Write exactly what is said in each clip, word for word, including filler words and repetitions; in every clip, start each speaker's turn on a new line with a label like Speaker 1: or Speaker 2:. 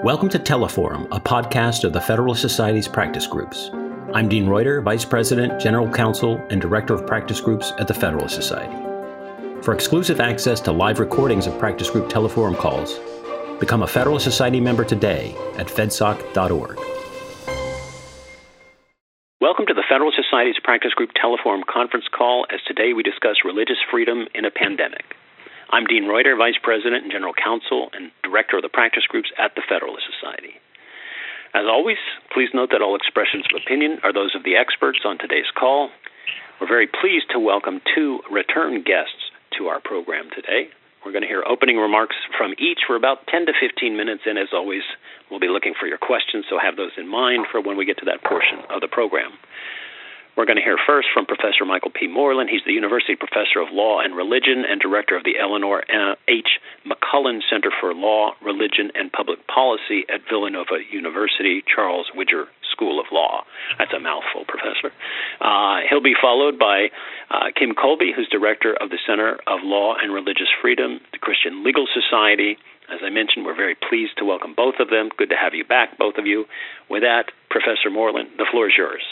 Speaker 1: Welcome to Teleforum, a podcast of the Federalist Society's practice groups. I'm Dean Reuter, Vice President, General Counsel, and Director of Practice Groups at the Federalist Society. For exclusive access to live recordings of practice group Teleforum calls, become a Federalist Society member today at fedsoc dot org. Welcome to the Federalist Society's practice group Teleforum conference call, as today we discuss religious freedom in a pandemic. I'm Dean Reuter, Vice President and General Counsel and Director of the Practice Groups at the Federalist Society. As always, please note that all expressions of opinion are those of the experts on today's call. We're very pleased to welcome two return guests to our program today. We're going to hear opening remarks from each for about ten to fifteen minutes, and as always, we'll be looking for your questions, so have those in mind for when we get to that portion of the program. We're going to hear first from Professor Michael P. Moreland. He's the University Professor of Law and Religion and Director of the Eleanor H. McCullen Center for Law, Religion, and Public Policy at Villanova University, Charles Widger School of Law. That's a mouthful, Professor. Uh, he'll be followed by uh, Kim Colby, who's Director of the Center of Law and Religious Freedom, the Christian Legal Society. As I mentioned, we're very pleased to welcome both of them. Good to have you back, both of you. With that, Professor Moreland, the floor is yours.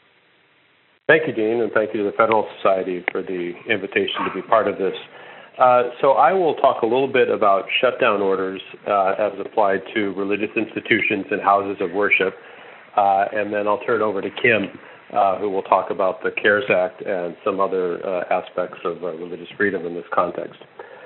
Speaker 2: Thank you, Dean, and thank you to the Federal Society for the invitation to be part of this. Uh, so I will talk a little bit about shutdown orders uh, as applied to religious institutions and houses of worship, uh, and then I'll turn it over to Kim, uh, who will talk about the CARES Act and some other uh, aspects of uh, religious freedom in this context.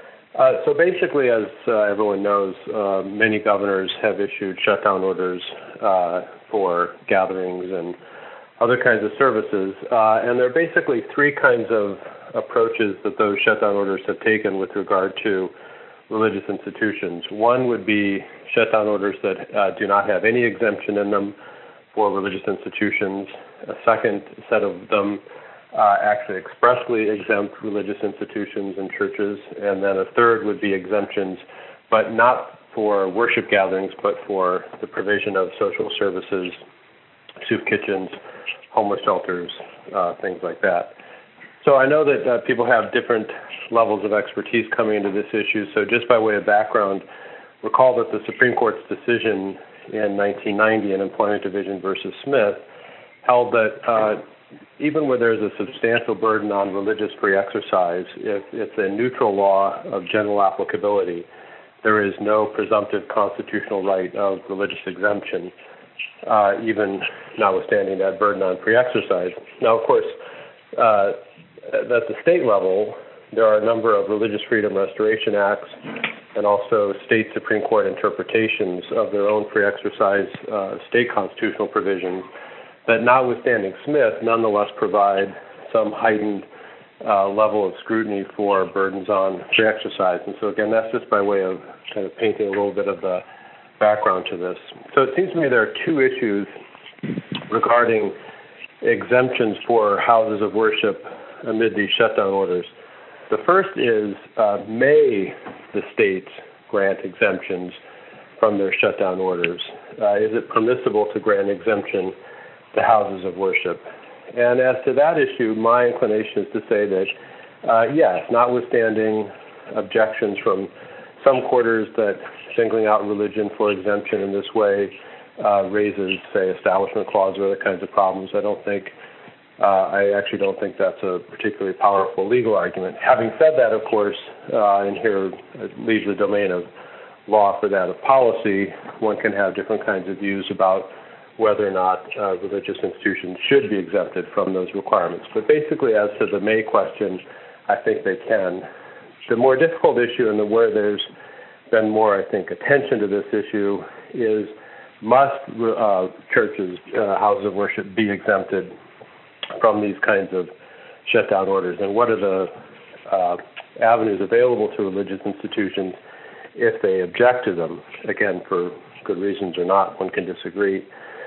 Speaker 2: Uh, so basically, as uh, everyone knows, uh, many governors have issued shutdown orders uh, for gatherings and other kinds of services, uh, and there are basically three kinds of approaches that those shutdown orders have taken with regard to religious institutions. One would be shutdown orders that uh, do not have any exemption in them for religious institutions. A second set of them uh, actually expressly exempt religious institutions and churches, and then a third would be exemptions, but not for worship gatherings, but for the provision of social services, soup kitchens, homeless shelters, uh, things like that. So I know that uh, people have different levels of expertise coming into this issue. So just by way of background, recall that the Supreme Court's decision in nineteen ninety in Employment Division versus Smith held that uh, even where there's a substantial burden on religious free exercise, if it's a neutral law of general applicability, there is no presumptive constitutional right of religious exemption, Uh, even notwithstanding that burden on free exercise. Now, of course, uh, at the state level, there are a number of Religious Freedom Restoration Acts and also state Supreme Court interpretations of their own free exercise uh, state constitutional provisions that, notwithstanding Smith, nonetheless provide some heightened uh, level of scrutiny for burdens on free exercise. And so, again, that's just by way of kind of painting a little bit of the background to this. So it seems to me there are two issues regarding exemptions for houses of worship amid these shutdown orders. The first is, uh, may the states grant exemptions from their shutdown orders? Uh, is it permissible to grant exemption to houses of worship? And as to that issue, my inclination is to say that, uh, yes, notwithstanding objections from some quarters that singling out religion for exemption in this way uh, raises, say, Establishment Clause or other kinds of problems. I don't think, uh, I actually don't think that's a particularly powerful legal argument. Having said that, of course, uh, and here it leaves the domain of law for that of policy, one can have different kinds of views about whether or not uh, religious institutions should be exempted from those requirements. But basically, as to the May question, I think they can. The more difficult issue and the where there's been more, I think, attention to this issue is must uh, churches, uh, houses of worship be exempted from these kinds of shutdown orders? And what are the uh, avenues available to religious institutions if they object to them? Again, for good reasons or not, one can disagree.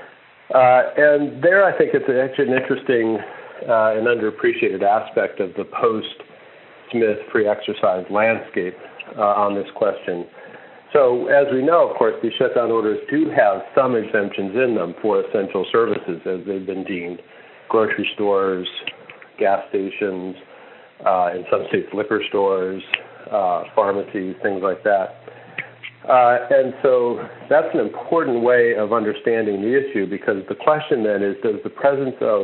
Speaker 2: Uh, and there I think it's actually an interesting uh, and underappreciated aspect of the post-Smith free exercise landscape uh, on this question. So as we know, of course, these shutdown orders do have some exemptions in them for essential services as they've been deemed. Grocery stores, gas stations, uh, in some states liquor stores, uh, pharmacies, things like that. Uh, and so that's an important way of understanding the issue, because the question then is, does the presence of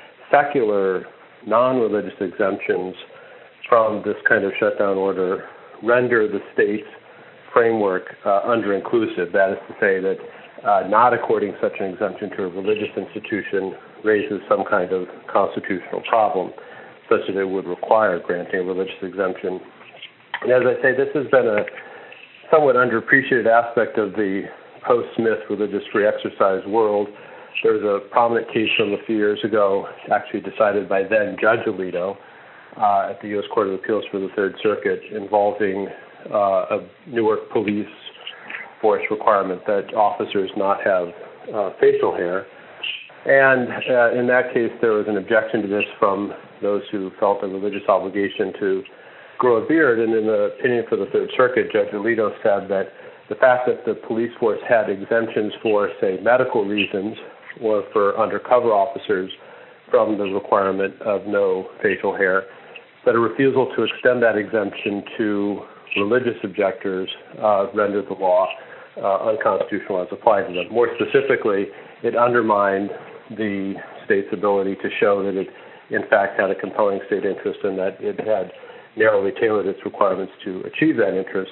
Speaker 2: secular, non-religious exemptions from this kind of shutdown order render the state's framework uh, under-inclusive? That is to say that uh, not according such an exemption to a religious institution raises some kind of constitutional problem, such that it would require granting a religious exemption. And as I say, this has been a somewhat underappreciated aspect of the post-Smith religious free exercise world. There was a prominent case from a few years ago, actually decided by then Judge Alito uh, at the U S Court of Appeals for the Third Circuit, involving uh, a Newark police force requirement that officers not have uh, facial hair. And uh, in that case, there was an objection to this from those who felt a religious obligation to grow a beard. And in the opinion for the Third Circuit, Judge Alito said that the fact that the police force had exemptions for, say, medical reasons or for undercover officers from the requirement of no facial hair, that a refusal to extend that exemption to religious objectors uh, rendered the law uh, unconstitutional as applied to them. More specifically, it undermined the state's ability to show that it, in fact, had a compelling state interest and that it had narrowly tailored its requirements to achieve that interest.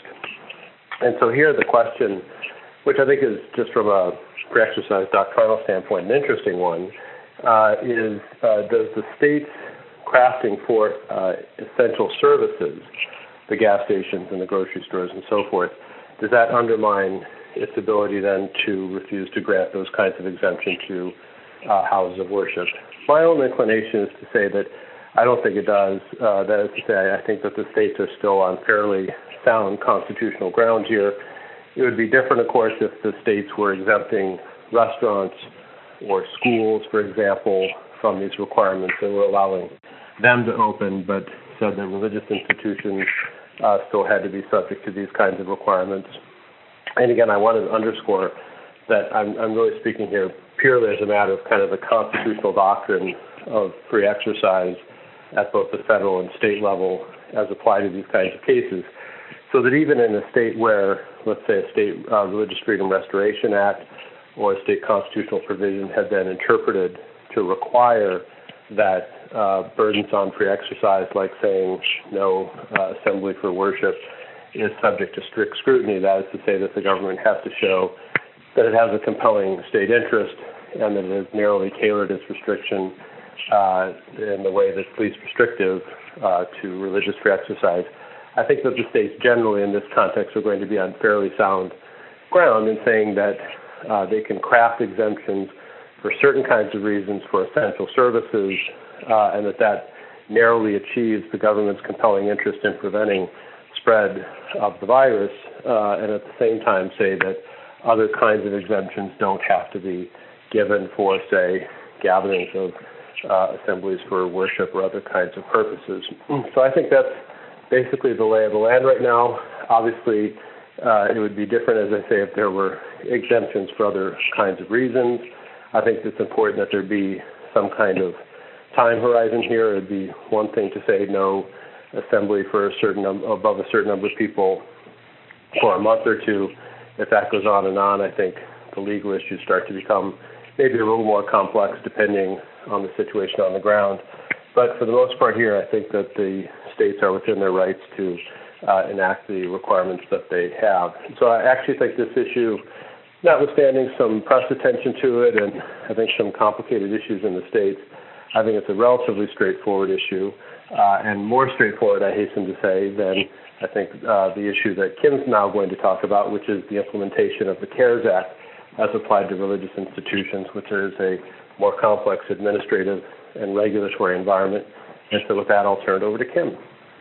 Speaker 2: And so here the question, which I think is just from a free exercise doctrinal standpoint an interesting one, uh, is uh, does the state's crafting for uh, essential services, the gas stations and the grocery stores and so forth, does that undermine its ability then to refuse to grant those kinds of exemption to uh, houses of worship? My own inclination is to say that I don't think it does. Uh, that is to say, I think that the states are still on fairly sound constitutional ground here. It would be different, of course, if the states were exempting restaurants or schools, for example, from these requirements and were allowing them to open, but said that religious institutions uh, still had to be subject to these kinds of requirements. And again, I want to underscore that I'm, I'm really speaking here purely as a matter of kind of the constitutional doctrine of free exercise at both the federal and state level as applied to these kinds of cases. So that even in a state where, let's say, a state uh, Religious Freedom Restoration Act or a state constitutional provision had been interpreted to require that uh, burdens on free exercise, like saying no uh, assembly for worship, is subject to strict scrutiny, that is to say that the government has to show that it has a compelling state interest and that it has narrowly tailored its restriction uh, in the way that's least restrictive uh, to religious free exercise. I think that the states generally in this context are going to be on fairly sound ground in saying that uh, they can craft exemptions for certain kinds of reasons for essential services uh, and that that narrowly achieves the government's compelling interest in preventing spread of the virus uh, and at the same time say that other kinds of exemptions don't have to be given for, say, gatherings of uh, assemblies for worship or other kinds of purposes. So I think that's basically the lay of the land right now. Obviously, uh, it would be different, as I say, if there were exemptions for other kinds of reasons. I think it's important that there be some kind of time horizon here. It would be one thing to say no assembly for a certain num- above a certain number of people for a month or two. If that goes on and on, I think the legal issues start to become maybe a little more complex depending on the situation on the ground. But for the most part here, I think that the states are within their rights to uh, enact the requirements that they have. So I actually think this issue, notwithstanding some press attention to it and I think some complicated issues in the states, I think it's a relatively straightforward issue, uh, and more straightforward, I hasten to say, than I think uh, the issue that Kim's now going to talk about, which is the implementation of the CARES Act as applied to religious institutions, which is a more complex administrative and regulatory environment. And so with that, I'll turn it over to Kim.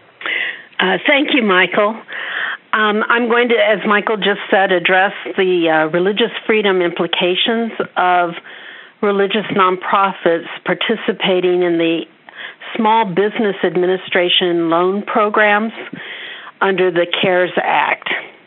Speaker 3: Uh, thank you, Michael. Um, I'm going to, as Michael just said, address the uh, religious freedom implications of religious nonprofits participating in the Small Business Administration loan programs under the CARES Act.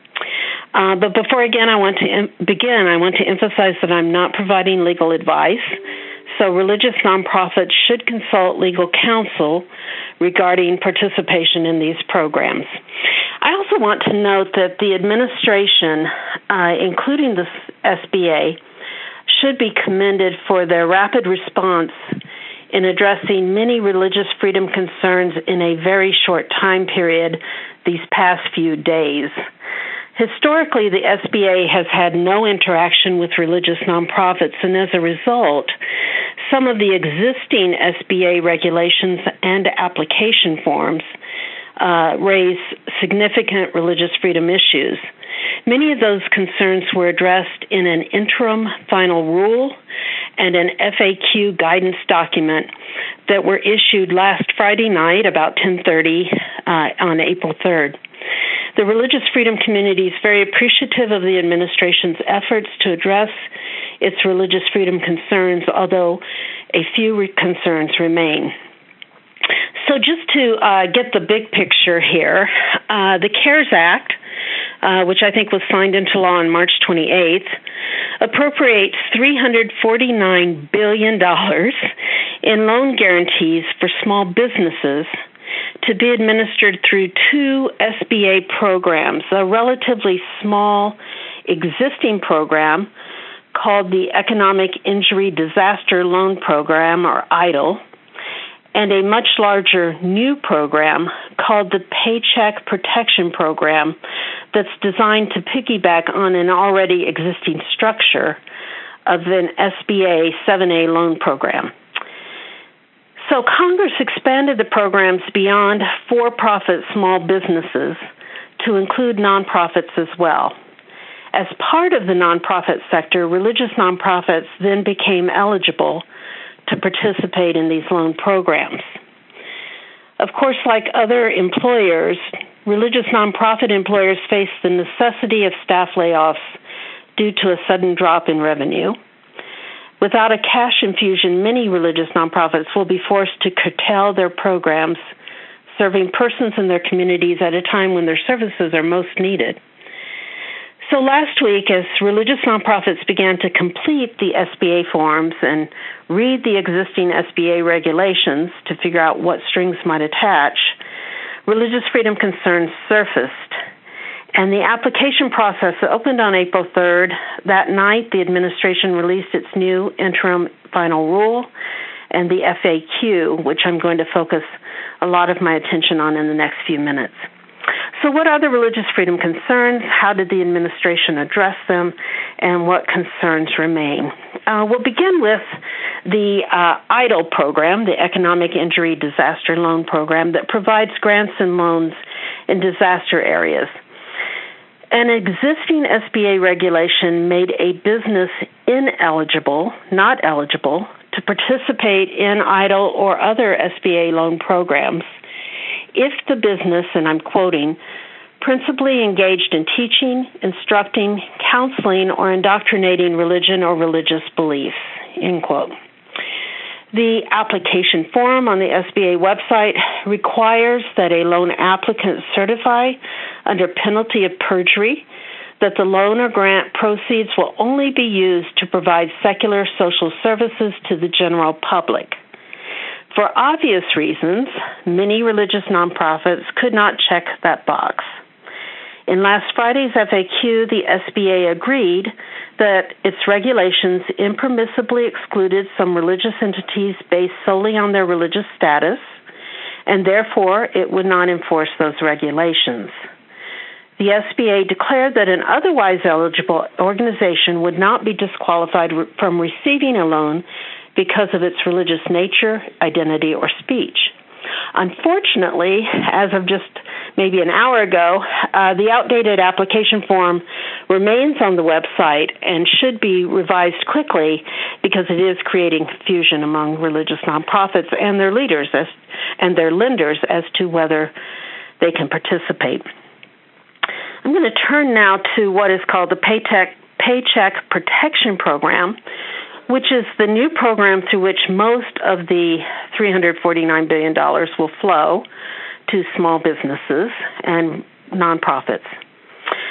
Speaker 3: Uh, but before again, I want to em- begin, I want to emphasize that I'm not providing legal advice. So so religious nonprofits should consult legal counsel regarding participation in these programs. I also want to note that the administration, uh, including the S B A, should be commended for their rapid response in addressing many religious freedom concerns in a very short time period these past few days. Historically, the S B A has had no interaction with religious nonprofits, and as a result, some of the existing S B A regulations and application forms uh, raise significant religious freedom issues. Many of those concerns were addressed in an interim final rule and an F A Q guidance document that were issued last Friday night about ten thirty uh, on April third. The religious freedom community is very appreciative of the administration's efforts to address its religious freedom concerns, although a few re- concerns remain. So just to uh, get the big picture here, uh, the CARES Act, uh, which I think was signed into law on March twenty-eighth, appropriates three hundred forty-nine billion dollars in loan guarantees for small businesses to be administered through two S B A programs, a relatively small existing program called the Economic Injury Disaster Loan Program, or EIDL, and a much larger new program called the Paycheck Protection Program that's designed to piggyback on an already existing structure of an S B A seven A loan program. So Congress expanded the programs beyond for-profit small businesses to include nonprofits as well. As part of the nonprofit sector, religious nonprofits then became eligible to participate in these loan programs. Of course, like other employers, religious nonprofit employers face the necessity of staff layoffs due to a sudden drop in revenue. Without a cash infusion, many religious nonprofits will be forced to curtail their programs, serving persons in their communities at a time when their services are most needed. So last week, as religious nonprofits began to complete the S B A forms and read the existing S B A regulations to figure out what strings might attach, religious freedom concerns surfaced. And the application process opened on April third. That night, the administration released its new interim final rule and the F A Q, which I'm going to focus a lot of my attention on in the next few minutes. So what are the religious freedom concerns? How did the administration address them? And what concerns remain? Uh, we'll begin with the uh, EIDL program, the Economic Injury Disaster Loan Program, that provides grants and loans in disaster areas. An existing S B A regulation made a business ineligible, not eligible, to participate in EIDL or other S B A loan programs if the business, and I'm quoting, principally engaged in teaching, instructing, counseling, or indoctrinating religion or religious beliefs, end quote. The application form on the S B A website requires that a loan applicant certify under penalty of perjury that the loan or grant proceeds will only be used to provide secular social services to the general public. For obvious reasons, many religious nonprofits could not check that box. In last Friday's F A Q, the S B A agreed that its regulations impermissibly excluded some religious entities based solely on their religious status, and therefore it would not enforce those regulations. The S B A declared that an otherwise eligible organization would not be disqualified from receiving a loan because of its religious nature, identity, or speech. Unfortunately, as of just maybe an hour ago, uh, the outdated application form remains on the website and should be revised quickly because it is creating confusion among religious nonprofits and their leaders as, and their lenders as to whether they can participate. I'm going to turn now to what is called the Paycheck, Paycheck Protection Program, which is the new program through which most of the three hundred forty-nine billion dollars will flow to small businesses and nonprofits.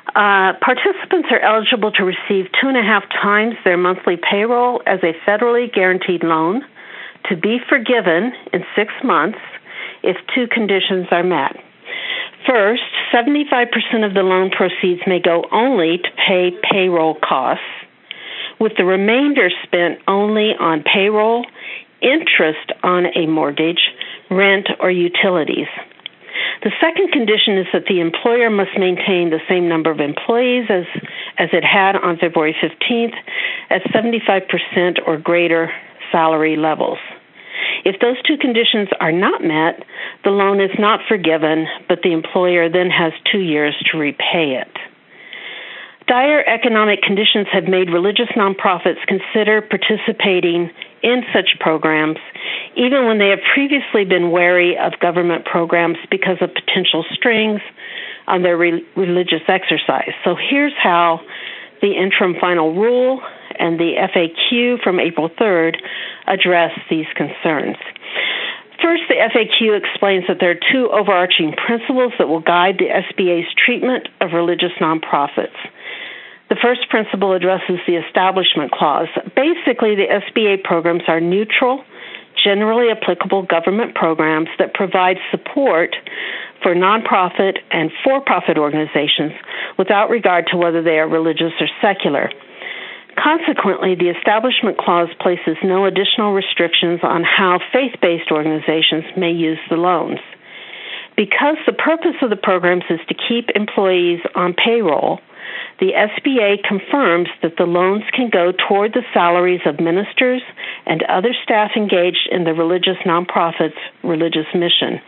Speaker 3: Uh, participants are eligible to receive two and a half times their monthly payroll as a federally guaranteed loan to be forgiven in six months if two conditions are met. First, seventy-five percent of the loan proceeds may go only to pay payroll costs, with the remainder spent only on payroll, interest on a mortgage, rent, or utilities. The second condition is that the employer must maintain the same number of employees as, as it had on February fifteenth at seventy-five percent or greater salary levels. If those two conditions are not met, the loan is not forgiven, but the employer then has two years to repay it. Dire economic conditions have made religious nonprofits consider participating in such programs, even when they have previously been wary of government programs because of potential strings on their re- religious exercise. So here's how the interim final rule and the F A Q from April third address these concerns. First, the F A Q explains that there are two overarching principles that will guide the S B A's treatment of religious nonprofits. The first principle addresses the Establishment Clause. Basically, the S B A programs are neutral, generally applicable government programs that provide support for nonprofit and for-profit organizations without regard to whether they are religious or secular. Consequently, the Establishment Clause places no additional restrictions on how faith-based organizations may use the loans. Because the purpose of the programs is to keep employees on payroll, the S B A confirms that the loans can go toward the salaries of ministers and other staff engaged in the religious nonprofit's religious mission.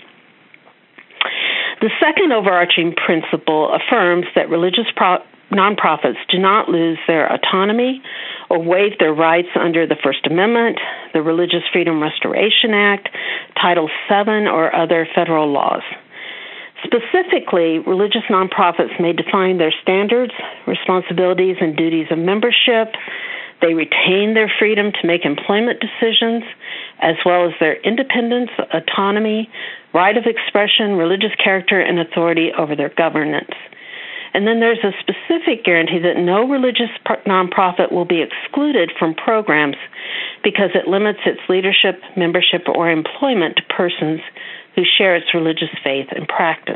Speaker 3: The second overarching principle affirms that religious pro- nonprofits do not lose their autonomy or waive their rights under the First Amendment, the Religious Freedom Restoration Act, Title seven, or other federal laws. Specifically, religious nonprofits may define their standards, responsibilities, and duties of membership. They retain their freedom to make employment decisions, as well as their independence, autonomy, right of expression, religious character, and authority over their governance. And then there's a specific guarantee that no religious nonprofit will be excluded from programs because it limits its leadership, membership, or employment to persons who share its religious faith and practice.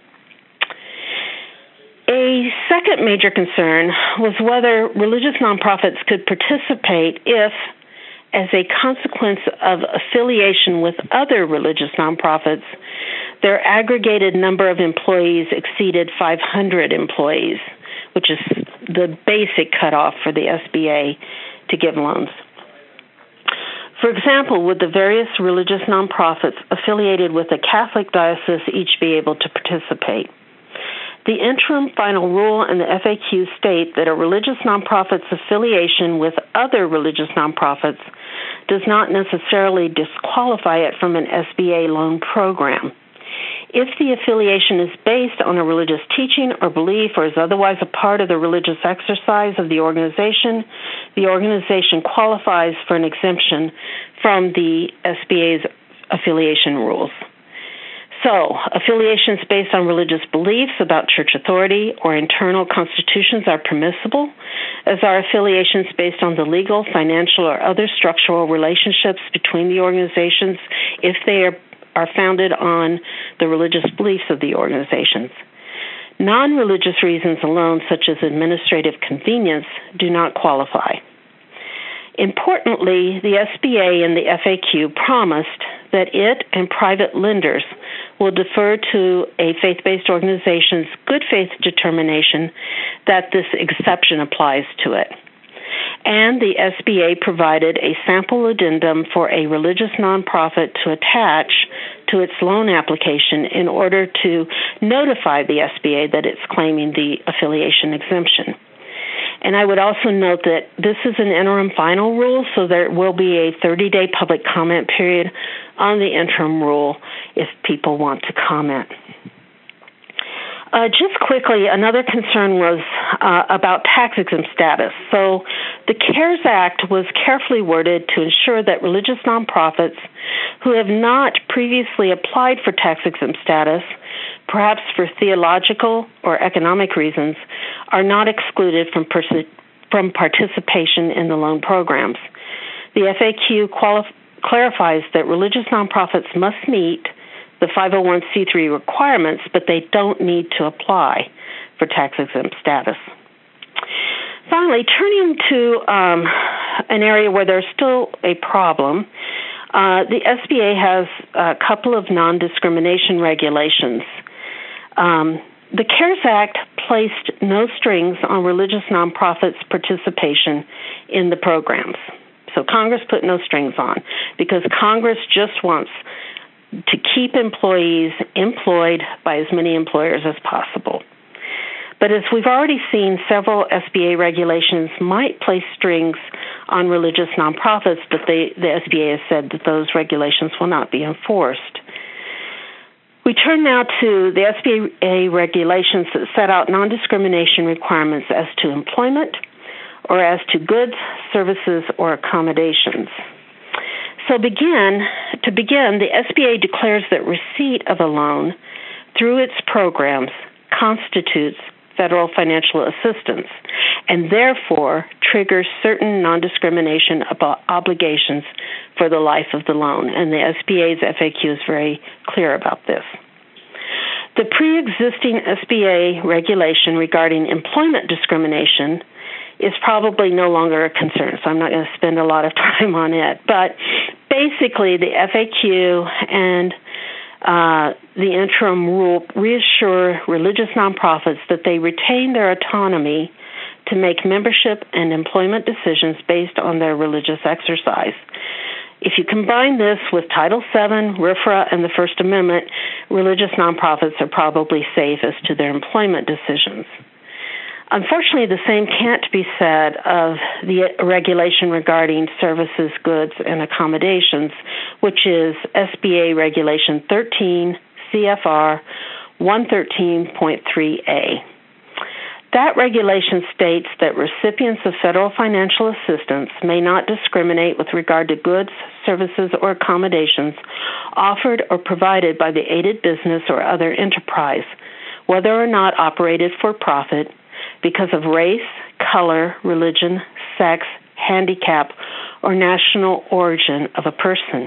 Speaker 3: A second major concern was whether religious nonprofits could participate if, as a consequence of affiliation with other religious nonprofits, their aggregated number of employees exceeded five hundred employees, which is the basic cutoff for the S B A to give loans. For example, would the various religious nonprofits affiliated with a Catholic diocese each be able to participate? The interim final rule and the F A Q state that a religious nonprofit's affiliation with other religious nonprofits does not necessarily disqualify it from an S B A loan program. If the affiliation is based on a religious teaching or belief or is otherwise a part of the religious exercise of the organization, the organization qualifies for an exemption from the S B A's affiliation rules. So, affiliations based on religious beliefs about church authority or internal constitutions are permissible, as are affiliations based on the legal, financial, or other structural relationships between the organizations if they are are founded on the religious beliefs of the organizations. Non-religious reasons alone, such as administrative convenience, do not qualify. Importantly, the S B A and the F A Q promised that it and private lenders will defer to a faith-based organization's good faith determination that this exception applies to it. And the S B A provided a sample addendum for a religious nonprofit to attach to its loan application in order to notify the S B A that it's claiming the affiliation exemption. And I would also note that this is an interim final rule, so there will be a thirty-day public comment period on the interim rule if people want to comment. Uh, just quickly, another concern was uh, about tax-exempt status. So the CARES Act was carefully worded to ensure that religious nonprofits who have not previously applied for tax-exempt status, perhaps for theological or economic reasons, are not excluded from, pers- from participation in the loan programs. The F A Q quali- clarifies that religious nonprofits must meet the five oh one c three requirements, but they don't need to apply for tax-exempt status. Finally, turning to um, an area where there's still a problem, uh, the S B A has a couple of non-discrimination regulations. Um, the CARES Act placed no strings on religious nonprofits' participation in the programs. So Congress put no strings on because Congress just wants to keep employees employed by as many employers as possible. But as we've already seen, several S B A regulations might place strings on religious nonprofits, but they, the S B A has said that those regulations will not be enforced. We turn now to the S B A regulations that set out non-discrimination requirements as to employment or as to goods, services, or accommodations. So begin, to begin, the S B A declares that receipt of a loan through its programs constitutes federal financial assistance and therefore triggers certain non-discrimination obligations for the life of the loan. And the S B A's F A Q is very clear about this. The pre-existing S B A regulation regarding employment discrimination is probably no longer a concern, so I'm not going to spend a lot of time on it. But basically, the F A Q and uh, the interim rule reassure religious nonprofits that they retain their autonomy to make membership and employment decisions based on their religious exercise. If you combine this with Title seven, R F R A, and the First Amendment, religious nonprofits are probably safe as to their employment decisions. Unfortunately, the same can't be said of the regulation regarding services, goods, and accommodations, which is S B A Regulation thirteen C F R one thirteen point three A. That regulation states that recipients of federal financial assistance may not discriminate with regard to goods, services, or accommodations offered or provided by the aided business or other enterprise, whether or not operated for profit, because of race, color, religion, sex, handicap, or national origin of a person.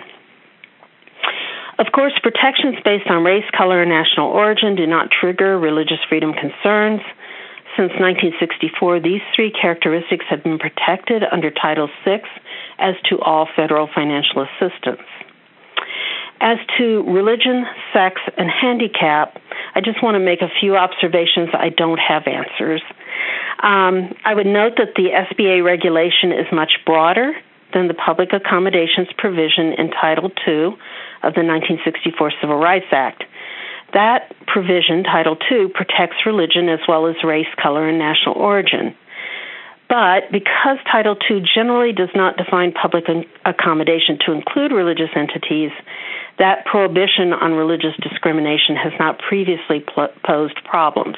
Speaker 3: Of course, protections based on race, color, and national origin do not trigger religious freedom concerns. Since nineteen sixty-four, these three characteristics have been protected under Title six as to all federal financial assistance. As to religion, sex, and handicap, I just want to make a few observations. I don't have answers. Um, I would note that the S B A regulation is much broader than the public accommodations provision in Title two of the nineteen sixty-four Civil Rights Act. That provision, Title two, protects religion as well as race, color, and national origin. But because Title two generally does not define public accommodation to include religious entities, that prohibition on religious discrimination has not previously pl- posed problems.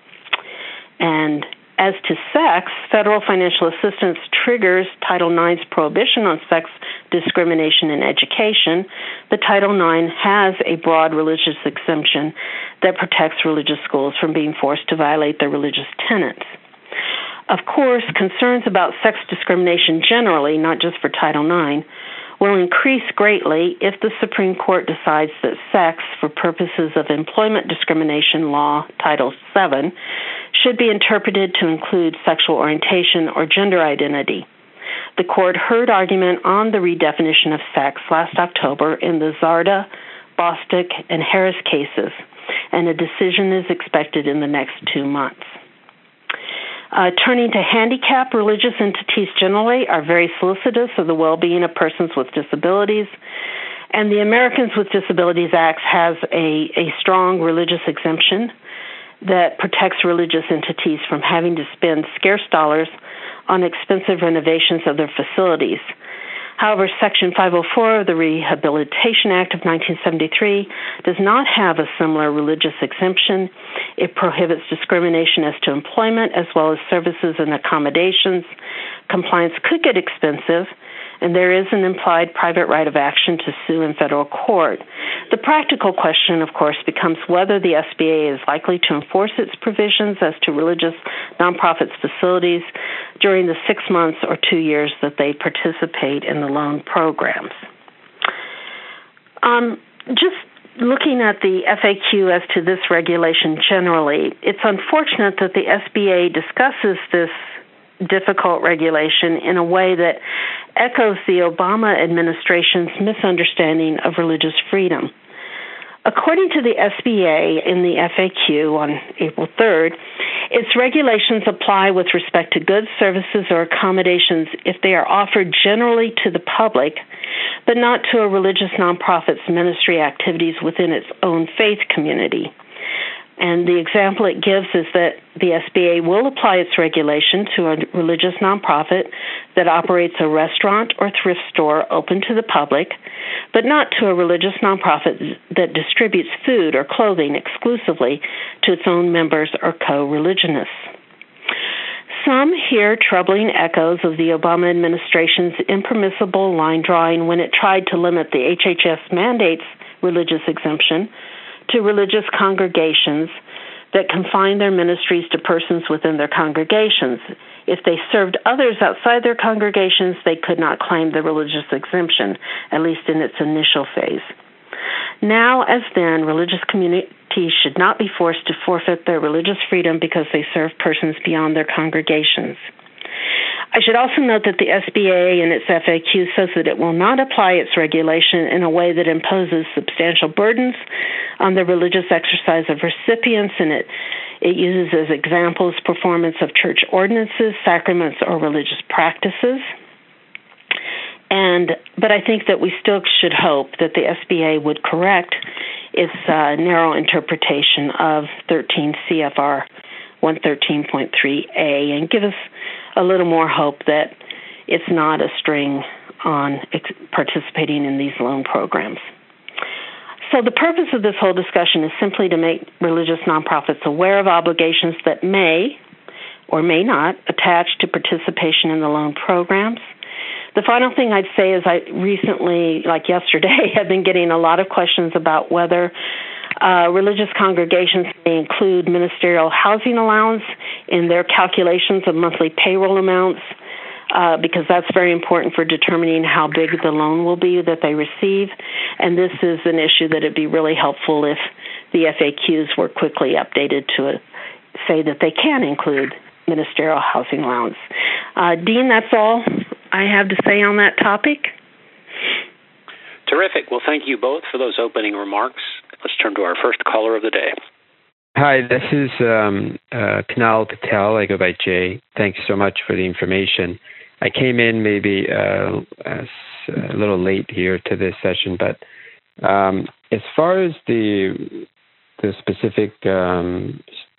Speaker 3: And as to sex, federal financial assistance triggers Title nine's prohibition on sex discrimination in education, but Title nine has a broad religious exemption that protects religious schools from being forced to violate their religious tenets. Of course, concerns about sex discrimination generally, not just for Title nine, will increase greatly if the Supreme Court decides that sex, for purposes of employment discrimination law, Title seven, should be interpreted to include sexual orientation or gender identity. The court heard argument on the redefinition of sex last October in the Zarda, Bostick, and Harris cases, and a decision is expected in the next two months. Uh, turning to handicap, religious entities generally are very solicitous of the well-being of persons with disabilities, and the Americans with Disabilities Act has a, a strong religious exemption that protects religious entities from having to spend scarce dollars on expensive renovations of their facilities. However, Section five oh four of the Rehabilitation Act of nineteen seventy-three does not have a similar religious exemption. It prohibits discrimination as to employment as well as services and accommodations. Compliance could get expensive, and there is an implied private right of action to sue in federal court. The practical question, of course, becomes whether the S B A is likely to enforce its provisions as to religious nonprofits facilities during the six months or two years that they participate in the loan programs. Um, just looking at the F A Q as to this regulation generally, it's unfortunate that the S B A discusses this difficult regulation in a way that echoes the Obama administration's misunderstanding of religious freedom. According to the S B A in the F A Q on April third, its regulations apply with respect to goods, services, or accommodations if they are offered generally to the public, but not to a religious nonprofit's ministry activities within its own faith community. And the example it gives is that the S B A will apply its regulation to a religious nonprofit that operates a restaurant or thrift store open to the public, but not to a religious nonprofit that distributes food or clothing exclusively to its own members or co-religionists. Some hear troubling echoes of the Obama administration's impermissible line drawing when it tried to limit the H H S mandate's religious exemption to religious congregations that confine their ministries to persons within their congregations. If they served others outside their congregations, they could not claim the religious exemption, at least in its initial phase. Now, as then, religious communities should not be forced to forfeit their religious freedom because they serve persons beyond their congregations. I should also note that the S B A in its F A Q says that it will not apply its regulation in a way that imposes substantial burdens on the religious exercise of recipients, and it, it uses as examples performance of church ordinances, sacraments, or religious practices. And but I think that we still should hope that the S B A would correct its uh, narrow interpretation of thirteen C F R one thirteen point three A and give us a little more hope that it's not a string on ex- participating in these loan programs. So the purpose of this whole discussion is simply to make religious nonprofits aware of obligations that may or may not attach to participation in the loan programs. The final thing I'd say is I recently, like yesterday, have been getting a lot of questions about whether Uh, religious congregations may include ministerial housing allowance in their calculations of monthly payroll amounts, uh, because that's very important for determining how big the loan will be that they receive. And this is an issue that would be really helpful if the F A Qs were quickly updated to uh, say that they can include ministerial housing allowance. Uh, Dean, that's all I have to say on that topic.
Speaker 1: Terrific. Well, thank you both for those opening remarks. Let's turn to our first caller of the day.
Speaker 4: Hi, this is um, uh, Kunal Patel. I go by Jay. Thanks so much for the information. I came in maybe uh, a little late here to this session, but um, as far as the the specific, um,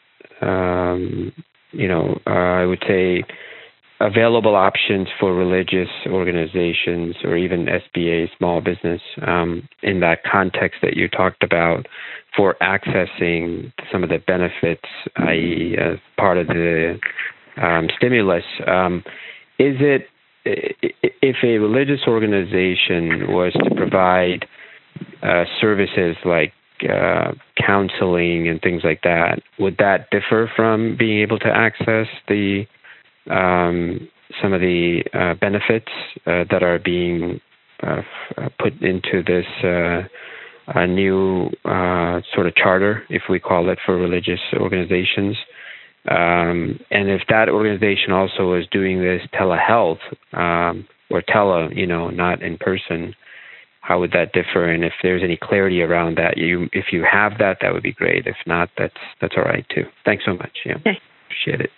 Speaker 4: um, you know, uh, I would say available options for religious organizations or even S B A, small business, um, in that context that you talked about for accessing some of the benefits, that is as part of the um, stimulus. Um, is it, if a religious organization was to provide uh, services like uh, counseling and things like that, would that differ from being able to access the Um, some of the uh, benefits uh, that are being uh, f- put into this uh, uh, new uh, sort of charter, if we call it, for religious organizations? Um, and if that organization also is doing this telehealth um, or tele, you know, not in person, how would that differ? And if there's any clarity around that, you if you have that, that would be great. If not, that's that's all right too. Thanks so much. Yeah, okay. Appreciate it.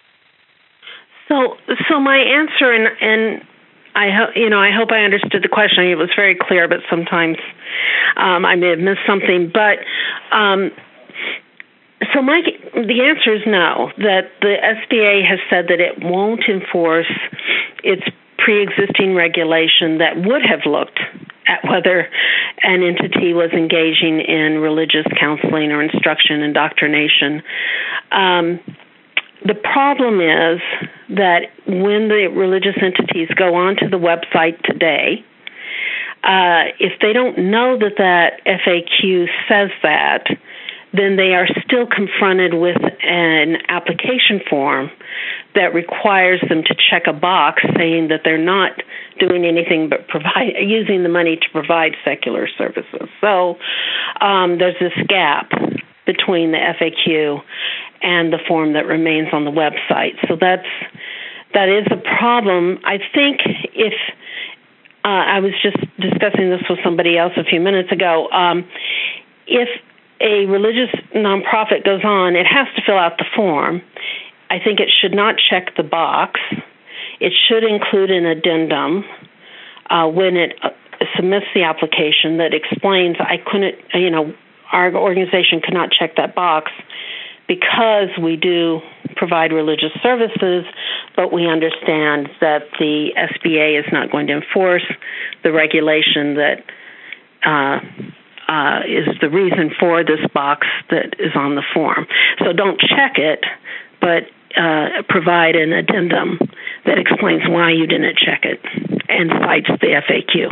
Speaker 3: So, so my answer, and and I hope you know, I hope I understood the question. It was very clear, but sometimes um, I may have missed something. But um, so, my the answer is no. That the S B A has said that it won't enforce its pre-existing regulation that would have looked at whether an entity was engaging in religious counseling or instruction, indoctrination. Um, the problem is that when the religious entities go onto the website today, uh, if they don't know that that F A Q says that, then they are still confronted with an application form that requires them to check a box saying that they're not doing anything but provide using the money to provide secular services. So um, there's this gap between the F A Q and the form that remains on the website. So that's that is a problem. I think if uh, I was just discussing this with somebody else a few minutes ago, um, if a religious nonprofit goes on, it has to fill out the form. I think it should not check the box. It should include an addendum uh, when it uh, submits the application that explains I couldn't, you know, our organization could not check that box because we do provide religious services, but we understand that the S B A is not going to enforce the regulation that uh, uh, is the reason for this box that is on the form. So don't check it, but uh, provide an addendum that explains why you didn't check it and cites the F A Q.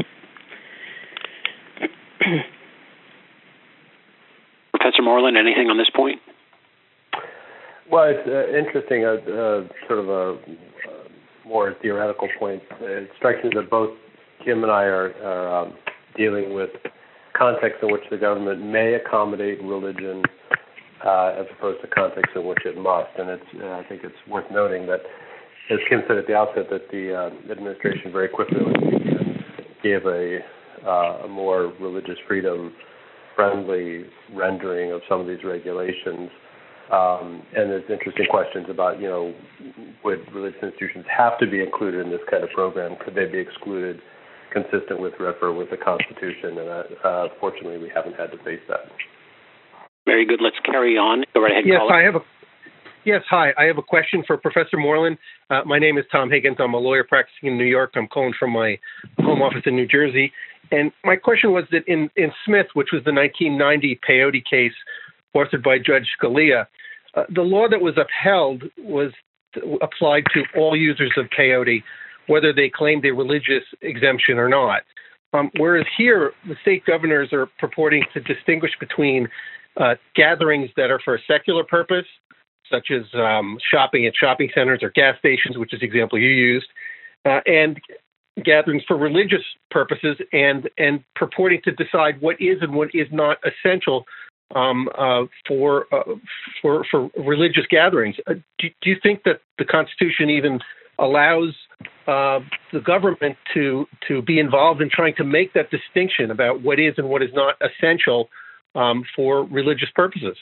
Speaker 1: Professor Moreland, anything on this point?
Speaker 2: Well, it's uh, interesting, uh, uh, sort of a uh, more theoretical point. It strikes me that both Kim and I are, are um, dealing with contexts in which the government may accommodate religion uh, as opposed to contexts in which it must. And it's, uh, I think it's worth noting that, as Kim said at the outset, that the uh, administration very quickly gave a, uh, a more religious freedom-friendly rendering of some of these regulations. Um, and there's interesting questions about, you know, would religious institutions have to be included in this kind of program? Could they be excluded consistent with R I F R, with the Constitution? And uh, uh, fortunately, we haven't had to face that.
Speaker 1: Very good. Let's carry on. Go right ahead.
Speaker 5: Yes,
Speaker 1: Colin.
Speaker 5: I have a yes. Hi, I have a question for Professor Moreland. Uh, my name is Tom Higgins. I'm a lawyer practicing in New York. I'm calling from my home office in New Jersey. And my question was that in, in Smith, which was the nineteen ninety peyote case authored by Judge Scalia, uh, the law that was upheld was applied to all users of peyote, whether they claimed a religious exemption or not. Um, whereas here, the state governors are purporting to distinguish between uh, gatherings that are for a secular purpose, such as um, shopping at shopping centers or gas stations, which is the example you used, uh, and gatherings for religious purposes, and and purporting to decide what is and what is not essential um, uh, for uh, for for religious gatherings. Uh, do, do you think that the Constitution even allows uh, the government to to be involved in trying to make that distinction about what is and what is not essential um, for religious purposes?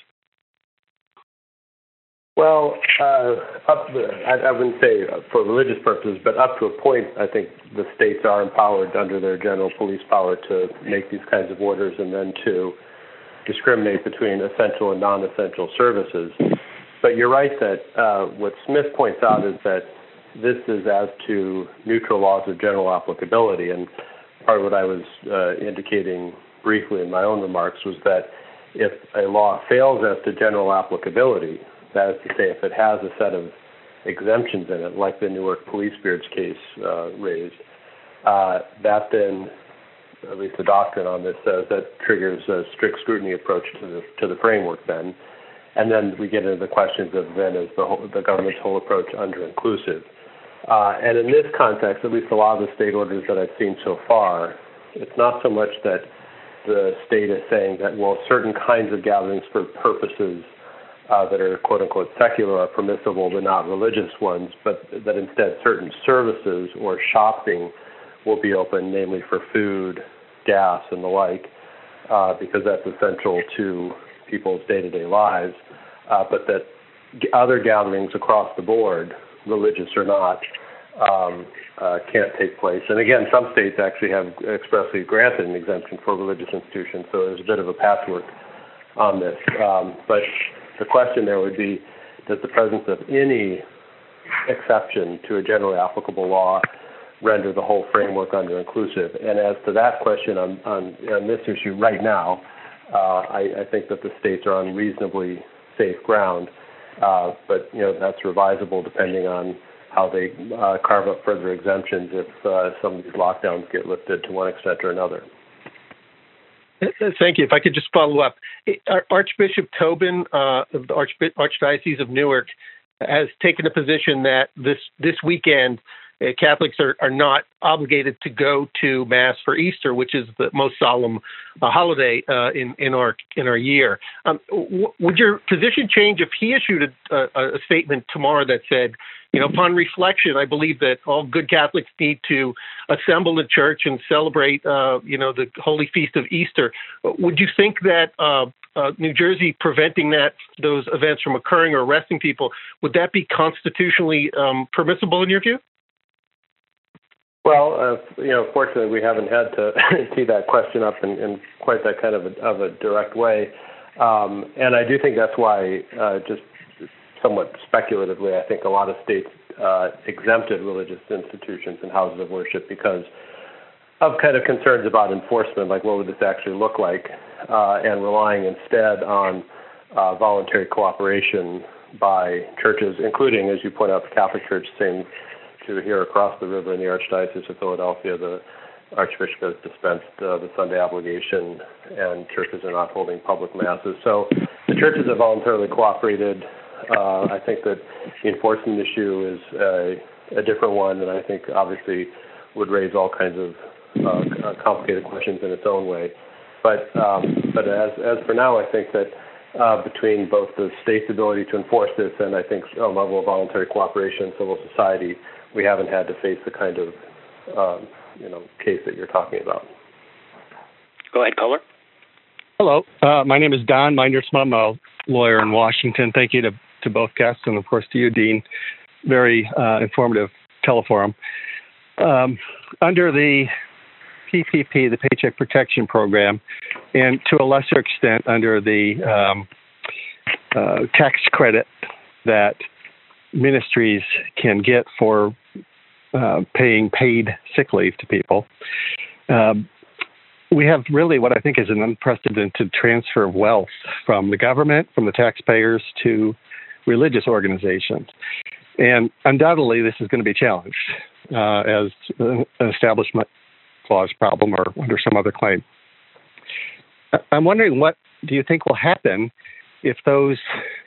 Speaker 2: Well, uh, up the, I, I wouldn't say for religious purposes, but up to a point, I think the states are empowered under their general police power to make these kinds of orders and then to discriminate between essential and non-essential services. But you're right that uh, what Smith points out is that this is as to neutral laws of general applicability. And part of what I was uh, indicating briefly in my own remarks was that if a law fails as to general applicability, that is to say, if it has a set of exemptions in it, like the Newark Police Beards case uh, raised, uh, that then, at least the doctrine on this says, that triggers a strict scrutiny approach to the to the framework then. And then we get into the questions of then is the, whole, the government's whole approach under-inclusive. Uh, and in this context, at least a lot of the state orders that I've seen so far, it's not so much that the state is saying that, well, certain kinds of gatherings for purposes Uh, that are quote-unquote secular are permissible but not religious ones, but that instead certain services or shopping will be open, namely for food, gas, and the like, uh, because that's essential to people's day-to-day lives, uh, but that g- other gatherings across the board, religious or not, um, uh, can't take place. And again, some states actually have expressly granted an exemption for religious institutions, so there's a bit of a patchwork on this. Um, but the question there would be, does the presence of any exception to a generally applicable law render the whole framework under inclusive. And as to that question on, on, on this issue right now, uh, I, I think that the states are on reasonably safe ground, uh, but you know that's revisable depending on how they uh, carve up further exemptions if uh, some of these lockdowns get lifted to one extent or another.
Speaker 5: Thank you. If I could just follow up, Archbishop Tobin uh, of the Archbi- Archdiocese of Newark has taken a position that this this weekend uh, Catholics are, are not obligated to go to Mass for Easter, which is the most solemn uh, holiday uh, in in our in our year. Um, w- would your position change if he issued a, a, a statement tomorrow that said, you know, upon reflection, I believe that all good Catholics need to assemble in church and celebrate, uh, you know, the Holy Feast of Easter. Would you think that uh, uh, New Jersey preventing that those events from occurring or arresting people, would that be constitutionally um, permissible in your view?
Speaker 2: Well, uh, you know, fortunately, we haven't had to tee that question up in, in quite that kind of a, of a direct way, um, and I do think that's why uh, just. Somewhat speculatively, I think a lot of states uh, exempted religious institutions and houses of worship because of kind of concerns about enforcement, like what would this actually look like, uh, and relying instead on uh, voluntary cooperation by churches, including, as you point out, the Catholic Church, same to here across the river in the Archdiocese of Philadelphia. The Archbishop has dispensed uh, the Sunday obligation, and churches are not holding public masses. So the churches have voluntarily cooperated. Uh, I think that the enforcement issue is a, a different one, and I think obviously would raise all kinds of uh, complicated questions in its own way. But um, but as as for now, I think that uh, between both the state's ability to enforce this and I think a level of voluntary cooperation in civil society, we haven't had to face the kind of um, you know case that you're talking about.
Speaker 1: Go ahead, caller.
Speaker 6: Hello, uh, my name is Don Mindersma. I'm a lawyer in Washington. Thank you to, to both guests and, of course, to you, Dean. Very uh, informative teleforum. Um, under the P P P, the Paycheck Protection Program, and to a lesser extent under the um, uh, tax credit that ministries can get for uh, paying paid sick leave to people, um, we have really what I think is an unprecedented transfer of wealth from the government, from the taxpayers, to religious organizations. And undoubtedly, this is going to be challenged uh, as an establishment clause problem or under some other claim. I'm wondering, what do you think will happen if those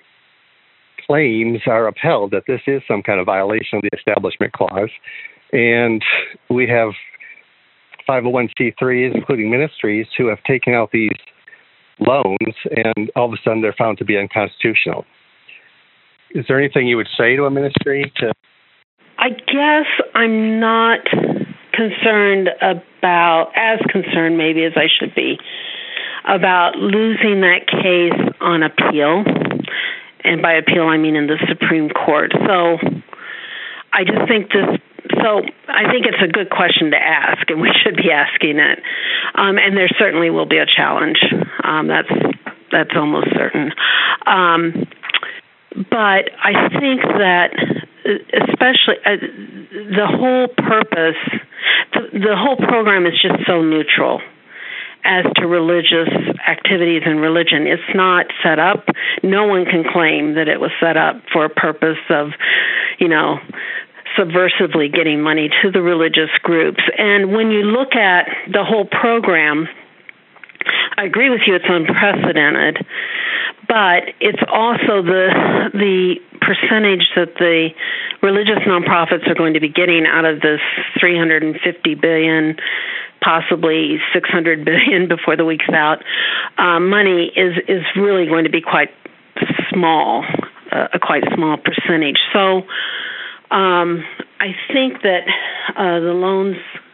Speaker 6: claims are upheld, that this is some kind of violation of the establishment clause, and we have five oh one c threes, including ministries, who have taken out these loans, and all of a sudden they're found to be unconstitutional? Is there anything you would say to a ministry to?
Speaker 3: I guess I'm not concerned about, as concerned maybe as I should be, about losing that case on appeal. And by appeal, I mean in the Supreme Court. So I just think this So I think it's a good question to ask, and we should be asking it. Um, and there certainly will be a challenge. Um, that's that's almost certain. Um, but I think that especially uh, the whole purpose, the, the whole program is just so neutral as to religious activities and religion. It's not set up. No one can claim that it was set up for a purpose of, you know, subversively getting money to the religious groups. And when you look at the whole program, I agree with you, it's unprecedented, but it's also the the percentage that the religious nonprofits are going to be getting out of this three hundred fifty billion dollars, possibly six hundred billion dollars before the week's out, uh, money is, is really going to be quite small, uh, a quite small percentage. So Um, I think that uh, the loans,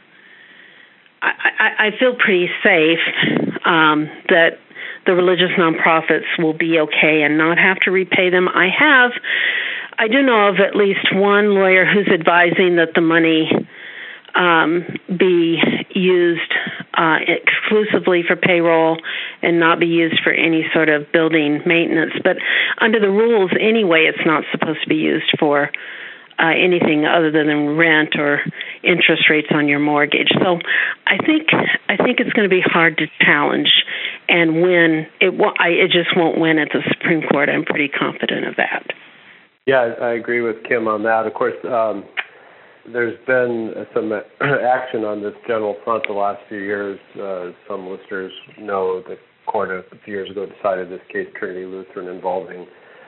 Speaker 3: I, I, I feel pretty safe um, that the religious nonprofits will be okay and not have to repay them. I have, I do know of at least one lawyer who's advising that the money um, be used uh, exclusively for payroll and not be used for any sort of building maintenance. But under the rules anyway, it's not supposed to be used for Uh, anything other than rent or interest rates on your mortgage. So I think I think it's going to be hard to challenge and win. It won't, I, it just won't win at the Supreme Court. I'm pretty confident of that.
Speaker 2: Yeah, I agree with Kim on that. Of course, um, there's been some action on this general front the last few years. Uh, some listeners know the court a few years ago decided this case, Trinity Lutheran, involving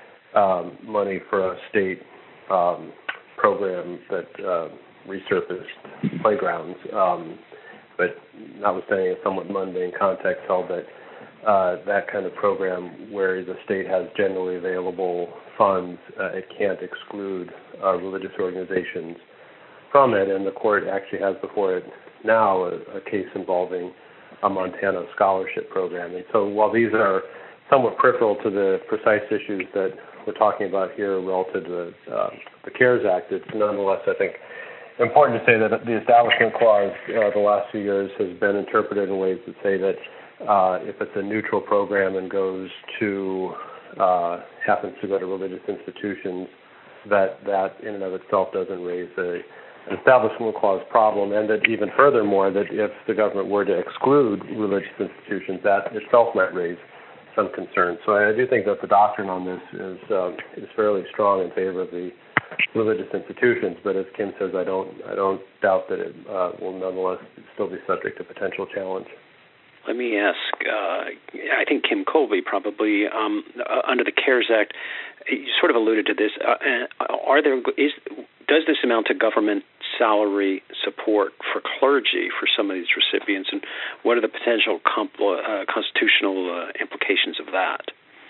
Speaker 2: um, money for a state um, program that uh, resurfaced playgrounds. Um, but notwithstanding a somewhat mundane context, held that uh, that kind of program where the state has generally available funds, uh, it can't exclude uh, religious organizations from it. And the court actually has before it now a, a case involving a Montana scholarship program. And so while these are somewhat peripheral to the precise issues that we're talking about here relative to the, uh, the CARES Act, it's nonetheless, I think, important to say that the Establishment Clause uh, the last few years has been interpreted in ways that say that uh, if it's a neutral program and goes to, uh, happens to go to religious institutions, that that in and of itself doesn't raise a, an Establishment Clause problem, and that even furthermore, that if the government were to exclude religious institutions, that itself might raise some concern. So I do think that the doctrine on this is uh, is fairly strong in favor of the religious institutions, but as Kim says, I don't I don't doubt that it uh, will nonetheless still be subject to potential challenge.
Speaker 1: Let me ask, uh, I think Kim Colby probably, um, uh, under the CARES Act, you sort of alluded to this, uh, are there, is, does this amount to government salary support for clergy for some of these recipients, and what are the potential comp- uh, constitutional uh, implications of that?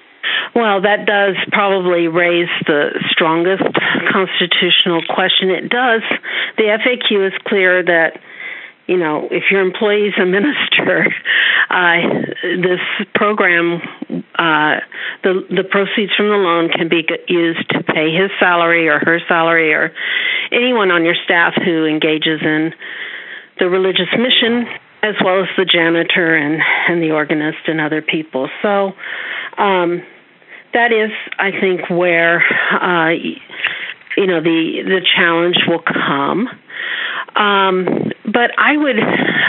Speaker 3: Well, that does probably raise the strongest constitutional question. It does. The F A Q is clear that, you know, if your employee is a minister, uh, this program, uh, the the proceeds from the loan can be used to pay his salary or her salary or anyone on your staff who engages in the religious mission, as well as the janitor and, and the organist and other people. So um, that is, I think, where, uh, you know, the the challenge will come. Um, but I would,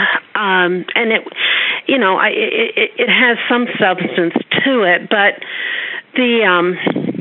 Speaker 3: um, and it, you know, I, it, it has some substance to it, but the, um,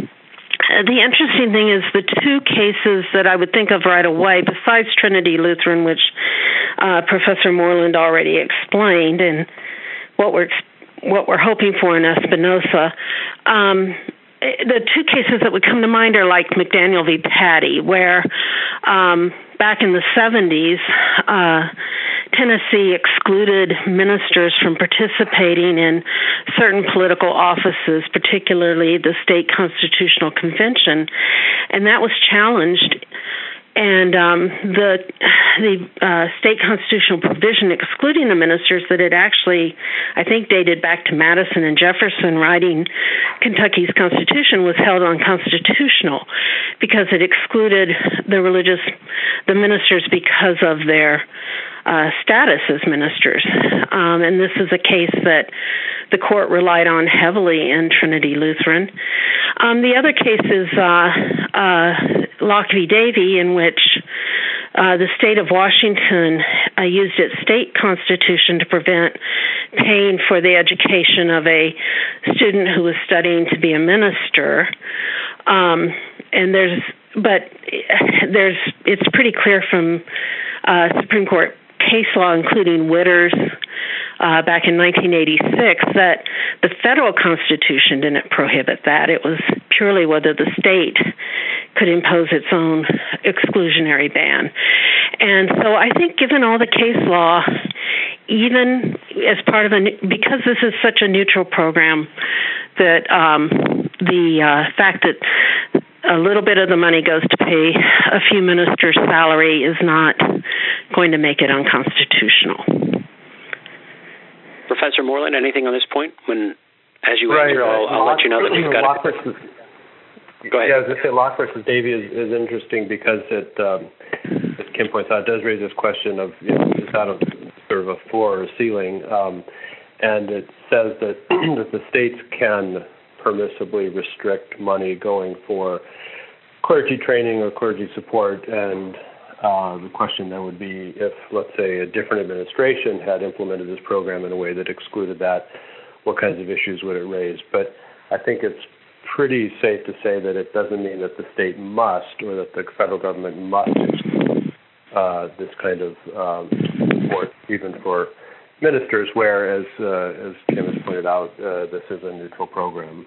Speaker 3: the interesting thing is the two cases that I would think of right away, besides Trinity Lutheran, which uh, Professor Moreland already explained, and what we're what we're hoping for in Espinosa, um, the two cases that would come to mind are like McDaniel v. Patty, where um, back in the seventies, uh, Tennessee excluded ministers from participating in certain political offices, particularly the state constitutional convention, and that was challenged. And um, the the uh, state constitutional provision excluding the ministers that had actually, I think, dated back to Madison and Jefferson writing Kentucky's Constitution was held unconstitutional because it excluded the religious, the ministers because of their uh, status as ministers. Um, and this is a case that the court relied on heavily in Trinity Lutheran. Um, the other case is uh, uh, Locke v. Davie, in which uh, the state of Washington uh, used its state constitution to prevent paying for the education of a student who was studying to be a minister. Um, and there's, but there's, it's pretty clear from uh, Supreme Court case law, including Witters, Uh, back in nineteen eighty-six, that the federal constitution didn't prohibit that. It was purely whether the state could impose its own exclusionary ban. And so I think given all the case law, even as part of a, because this is such a neutral program, that um, the uh, fact that a little bit of the money goes to pay a few ministers' salary is not going to make it unconstitutional.
Speaker 1: Professor Moreland, anything on this point? When, as you
Speaker 2: right,
Speaker 1: answer, I'll, I'll let you know that we've got
Speaker 2: Locke
Speaker 1: it.
Speaker 2: Versus,
Speaker 1: Go ahead.
Speaker 2: yeah, I was going to say Locke versus Davie is, is interesting because it, um, as Kim points out, it does raise this question of, you know, is that a, sort of a floor or a ceiling? Um, and it says that, that the states can permissibly restrict money going for clergy training or clergy support, and Uh, the question then would be if, let's say, a different administration had implemented this program in a way that excluded that, what kinds of issues would it raise? But I think it's pretty safe to say that it doesn't mean that the state must or that the federal government must exclude uh, this kind of um, support, even for ministers, where, as, uh, as Kim has pointed out, uh, this is a neutral program.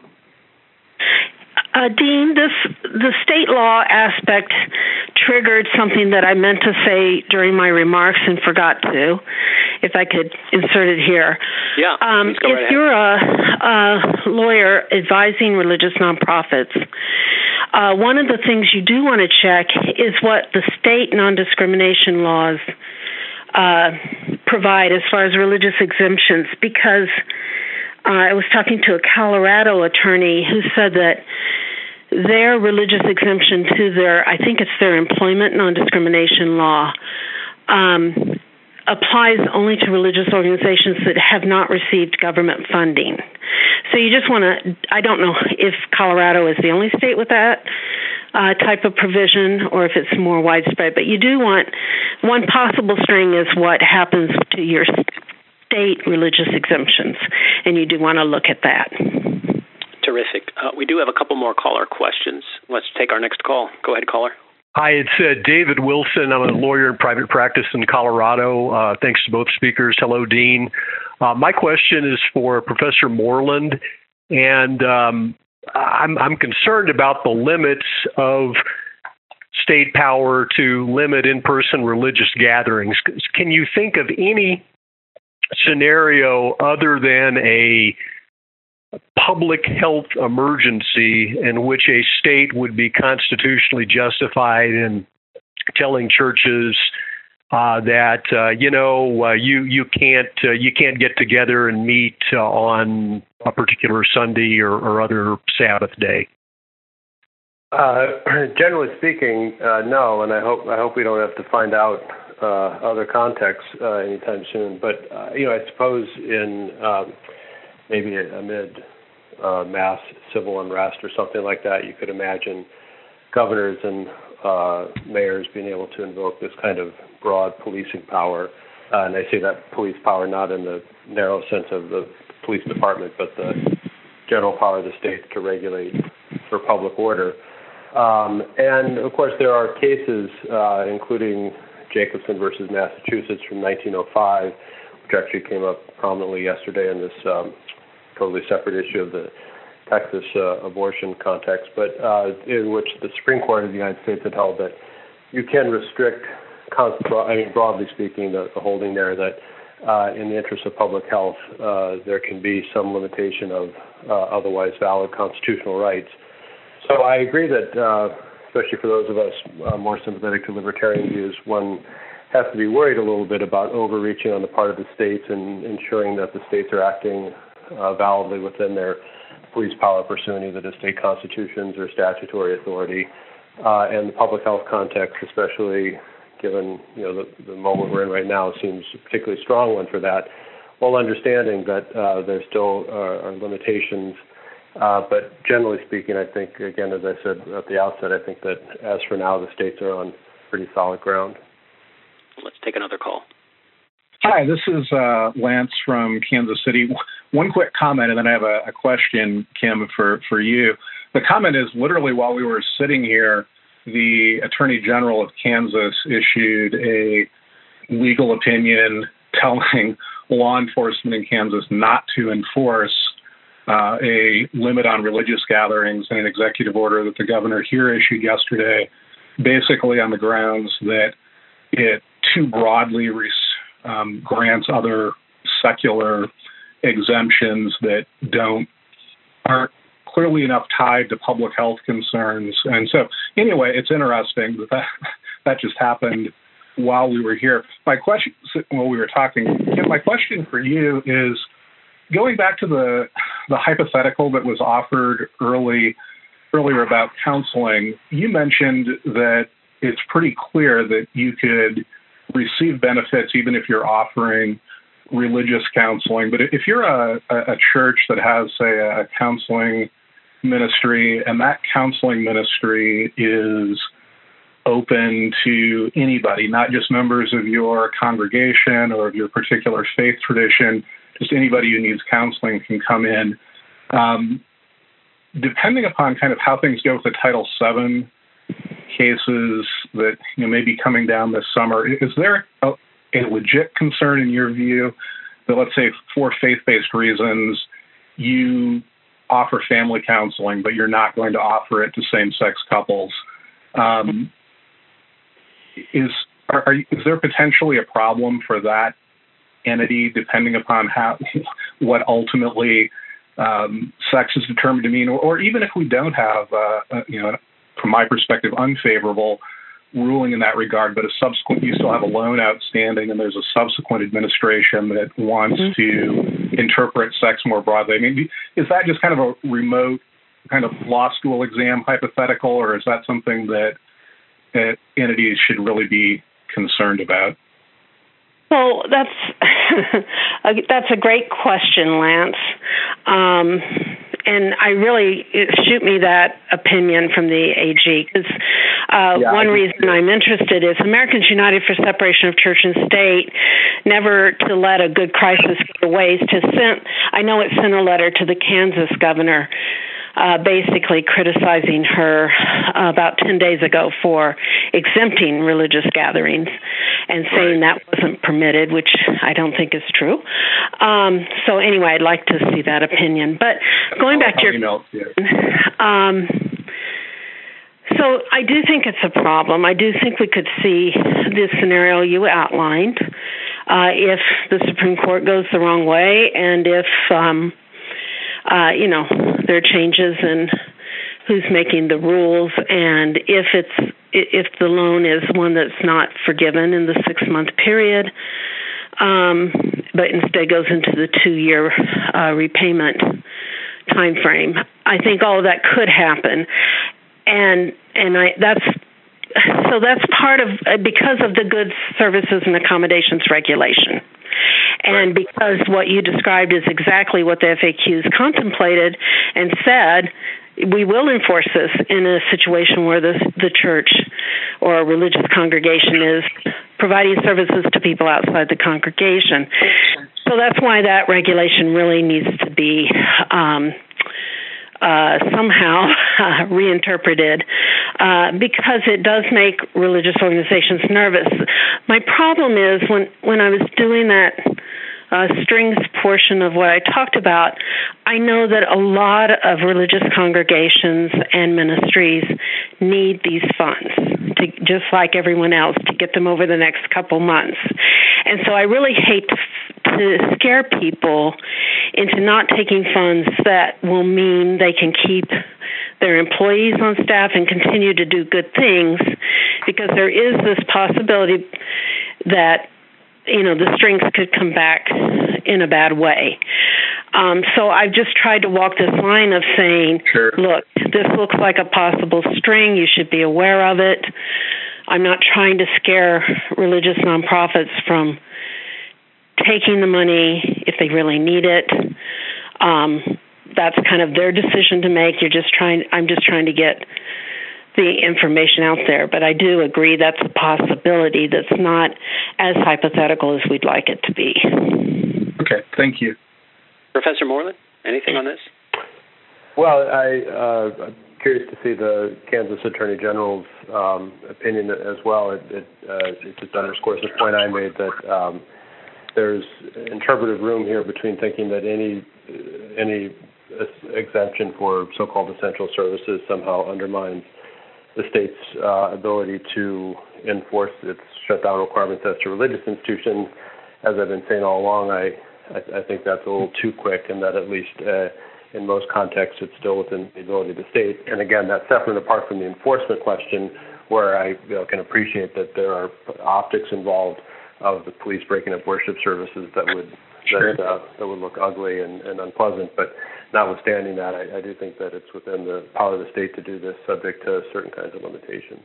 Speaker 3: Uh, Dean, this the state law aspect triggered something that I meant to say during my remarks and forgot to. If I could insert it here.
Speaker 1: Yeah.
Speaker 3: Um,
Speaker 1: go
Speaker 3: if
Speaker 1: right
Speaker 3: you're a, a lawyer advising religious nonprofits, uh, one of the things you do want to check is what the state non-discrimination laws uh, provide as far as religious exemptions, because Uh, I was talking to a Colorado attorney who said that their religious exemption to their, I think it's their employment non-discrimination law, um, applies only to religious organizations that have not received government funding. So you just want to, I don't know if Colorado is the only state with that uh, type of provision or if it's more widespread, but you do want, one possible string is what happens to your state religious exemptions, and you do want to look at that.
Speaker 1: Terrific. Uh, we do have a couple more caller questions. Let's take our next call. Go ahead, caller.
Speaker 7: Hi, it's uh, David Wilson. I'm a lawyer in private practice in Colorado. Uh, thanks to both speakers. Hello, Dean. Uh, my question is for Professor Moreland, and um, I'm, I'm concerned about the limits of state power to limit in-person religious gatherings. Can you think of any scenario other than a public health emergency in which a state would be constitutionally justified in telling churches uh, that uh, you know uh, you you can't uh, you can't get together and meet uh, on a particular Sunday or, or other Sabbath day?
Speaker 2: Uh, generally speaking, uh, no, and I hope I hope we don't have to find out Uh, other contexts uh, anytime soon. But, uh, you know, I suppose in um, maybe amid uh, mass civil unrest or something like that, you could imagine governors and uh, mayors being able to invoke this kind of broad policing power. Uh, and I say that police power not in the narrow sense of the police department, but the general power of the state to regulate for public order. Um, and, of course, there are cases, uh, including Jacobson versus Massachusetts from nineteen oh five, which actually came up prominently yesterday in this um, totally separate issue of the Texas uh, abortion context, but uh, in which the Supreme Court of the United States had held that you can restrict, I mean, broadly speaking, the, the holding there that uh, in the interest of public health, uh, there can be some limitation of uh, otherwise valid constitutional rights. So I agree that uh, especially for those of us uh, more sympathetic to libertarian views, one has to be worried a little bit about overreaching on the part of the states and ensuring that the states are acting uh, validly within their police power pursuing either the state constitutions or statutory authority. Uh, and the public health context, especially given you know the, the moment we're in right now, seems a particularly strong one for that, while understanding that uh, there still are, are limitations. Uh, but generally speaking, I think, again, as I said at the outset, I think that as for now, the states are on pretty solid ground.
Speaker 1: Let's take another call.
Speaker 8: Hi, this is uh, Lance from Kansas City. One quick comment, and then I have a, a question, Kim, for, for you. The comment is literally while we were sitting here, the Attorney General of Kansas issued a legal opinion telling law enforcement in Kansas not to enforce Uh, a limit on religious gatherings and an executive order that the governor here issued yesterday, basically on the grounds that it too broadly res- um, grants other secular exemptions that don't aren't clearly enough tied to public health concerns. And so, anyway, it's interesting that that, that just happened while we were here. My question, while we were talking, Kim, my question for you is, going back to the the hypothetical that was offered early earlier about counseling, you mentioned that it's pretty clear that you could receive benefits even if you're offering religious counseling. But if you're a, a church that has, say, a counseling ministry, and that counseling ministry is open to anybody, not just members of your congregation or of your particular faith tradition, just anybody who needs counseling can come in. Um, depending upon kind of how things go with the Title seven cases that you know may be coming down this summer, is there a, a legit concern in your view that, let's say, for faith-based reasons, you offer family counseling, but you're not going to offer it to same-sex couples? Um, is are, are, is there potentially a problem for that entity, depending upon how what ultimately um, sex is determined to mean, or, or even if we don't have, uh, uh, you know, from my perspective, unfavorable ruling in that regard, but a subsequent, you still have a loan outstanding, and there's a subsequent administration that wants mm-hmm. to interpret sex more broadly. I mean, is that just kind of a remote kind of law school exam hypothetical, or is that something that, that entities should really be concerned about?
Speaker 3: Well, that's that's a great question, Lance. Um, and I really shoot me that opinion from the A G, because uh, yeah, one reason I'm interested is Americans United for Separation of Church and State never to let a good crisis go to waste has sent, I know it sent a letter to the Kansas governor Uh, basically criticizing her uh, about ten days ago for exempting religious gatherings and saying that wasn't permitted, which I don't think is true. Um, so anyway, I'd like to see that opinion. But going back to your email, yeah. um, so I do think it's a problem. I do think we could see this scenario you outlined uh, if the Supreme Court goes the wrong way, and if um, Uh, you know, there are changes in who's making the rules, and if it's if the loan is one that's not forgiven in the six-month period, um, but instead goes into the two-year uh, repayment time frame. I think all of that could happen, and and I that's. So that's part of, because of the Goods, Services, and Accommodations regulation. And because what you described is exactly what the F A Qs contemplated and said, we will enforce this in a situation where the, the church or a religious congregation is providing services to people outside the congregation. So that's why that regulation really needs to be um, Uh, somehow uh, reinterpreted uh, because it does make religious organizations nervous. My problem is when, when I was doing that uh, strings portion of what I talked about, I know that a lot of religious congregations and ministries need these funds, to, just like everyone else, to get them over the next couple months. And so I really hate to, to scare people into not taking funds that will mean they can keep their employees on staff and continue to do good things, because there is this possibility that, you know, the strings could come back in a bad way. Um, so I've just tried to walk this line of saying, sure. Look, this looks like a possible string. You should be aware of it. I'm not trying to scare religious nonprofits from taking the money if they really need it. Um, that's kind of their decision to make. You're just trying. I'm just trying to get the information out there. But I do agree that's a possibility that's not as hypothetical as we'd like it to be.
Speaker 8: Okay, thank you.
Speaker 1: Professor Moreland, anything on this?
Speaker 2: Well, I, uh, I'm curious to see the Kansas Attorney General's um, opinion as well. It, it, uh, it just underscores the point I made that um, there's interpretive room here between thinking that any any exemption for so-called essential services somehow undermines the state's uh, ability to enforce its shutdown requirements as to religious institutions. As I've been saying all along, I, I, I think that's a little too quick, and that at least uh, in most contexts it's still within the ability of the state. And again, that's separate and apart from the enforcement question, where I you know, can appreciate that there are optics involved of the police breaking up worship services that would sure. that, uh, that would look ugly and, and unpleasant. But notwithstanding that, I, I do think that it's within the power of the state to do this, subject to certain kinds of limitations.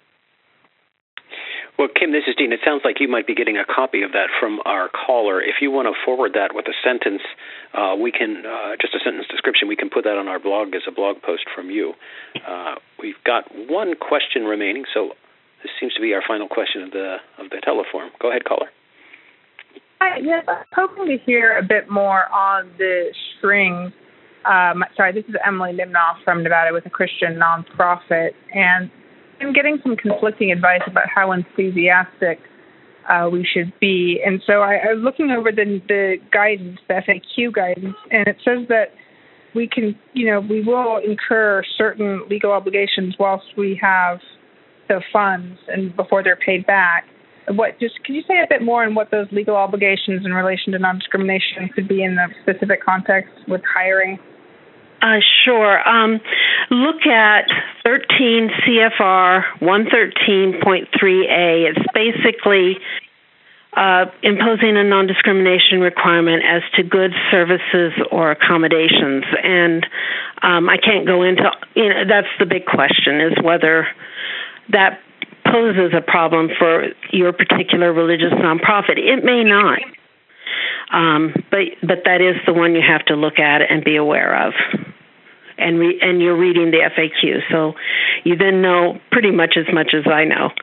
Speaker 1: Well, Kim, this is Dean. It sounds like you might be getting a copy of that from our caller. If you want to forward that with a sentence, uh, we can, uh, just a sentence description, we can put that on our blog as a blog post from you. Uh, we've got one question remaining, so this seems to be our final question of the of the teleform. Go ahead, caller.
Speaker 9: Hi, yes, I'm hoping to hear a bit more on the strings. Um, sorry, this is Emily Nimnoff from Nevada with a Christian nonprofit, and I'm getting some conflicting advice about how enthusiastic uh, we should be. And so I, I was looking over the, the guidance, the F A Q guidance, and it says that we can, you know, we will incur certain legal obligations whilst we have the funds and before they're paid back. What just can you say a bit more on what those legal obligations in relation to non-discrimination could be in the specific context with hiring?
Speaker 3: Uh, sure. Um, look at thirteen C F R one thirteen point three A. It's basically uh, imposing a non-discrimination requirement as to goods, services, or accommodations. And um, I can't go into, you know, that's the big question, is whether that poses a problem for your particular religious nonprofit. It may not. Um, but but that is the one you have to look at and be aware of. And re- and you're reading the F A Q, so you then know pretty much as much as I know.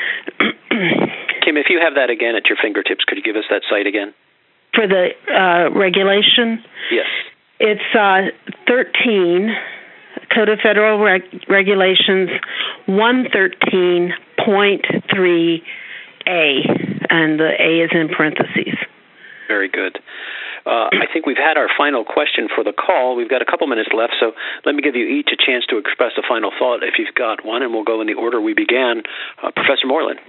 Speaker 1: Kim, if you have that again at your fingertips, could you give us that site again?
Speaker 3: For the uh, regulation?
Speaker 1: Yes.
Speaker 3: It's uh, thirteen, Code of Federal Reg- Regulations one thirteen point three A, and the A is in parentheses.
Speaker 1: Very good. Uh, I think we've had our final question for the call. We've got a couple minutes left, so let me give you each a chance to express a final thought if you've got one, and we'll go in the order we began. Uh, Professor Moreland.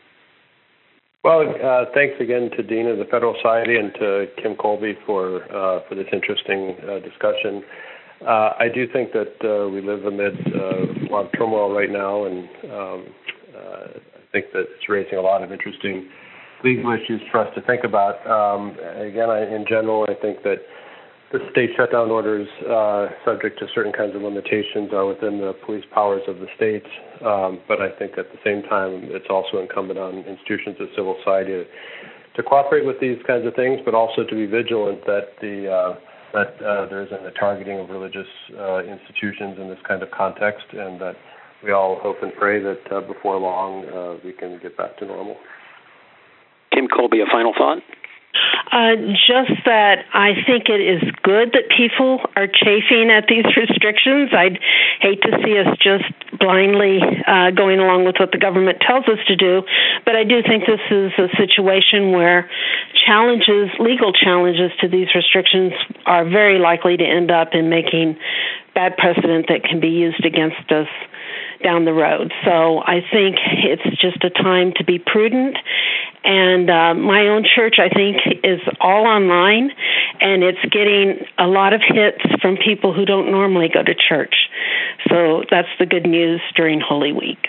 Speaker 2: Well, uh, thanks again to Dean of the Federal Society and to Kim Colby for uh, for this interesting uh, discussion. Uh, I do think that uh, we live amid uh, a lot of turmoil right now, and um, uh, I think that it's raising a lot of interesting legal issues for us to think about. Um, again, I, in general, I think that the state shutdown orders, uh, subject to certain kinds of limitations, are within the police powers of the states. Um, but I think at the same time, it's also incumbent on institutions of civil society to, to cooperate with these kinds of things, but also to be vigilant that the uh, that uh, there isn't a targeting of religious uh, institutions in this kind of context, and that we all hope and pray that uh, before long uh, we can get back to normal.
Speaker 1: Kim Colby, a final thought?
Speaker 3: Uh, just that I think it is good that people are chafing at these restrictions. I'd hate to see us just blindly uh, going along with what the government tells us to do, but I do think this is a situation where challenges, legal challenges to these restrictions are very likely to end up in making bad precedent that can be used against us down the road. So I think it's just a time to be prudent. And uh, my own church, I think, is all online, and it's getting a lot of hits from people who don't normally go to church. So that's the good news during Holy Week.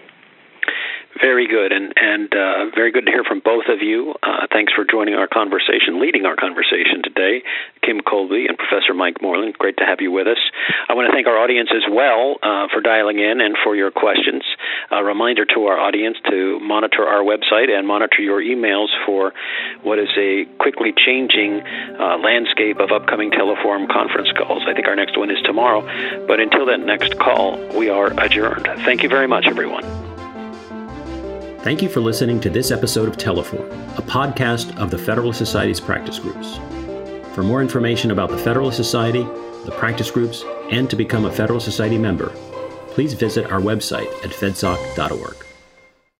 Speaker 1: Very good, and and uh, very good to hear from both of you. Uh, thanks for joining our conversation, leading our conversation today, Kim Colby and Professor Mike Moreland. Great to have you with us. I want to thank our audience as well uh, for dialing in and for your questions. A reminder to our audience to monitor our website and monitor your emails for what is a quickly changing uh, landscape of upcoming Teleforum conference calls. I think our next one is tomorrow, but until that next call, we are adjourned. Thank you very much, everyone.
Speaker 10: Thank you for listening to this episode of Teleforum, a podcast of the Federalist Society's practice groups. For more information about the Federalist Society, the practice groups, and to become a Federalist Society member, please visit our website at fedsoc dot org.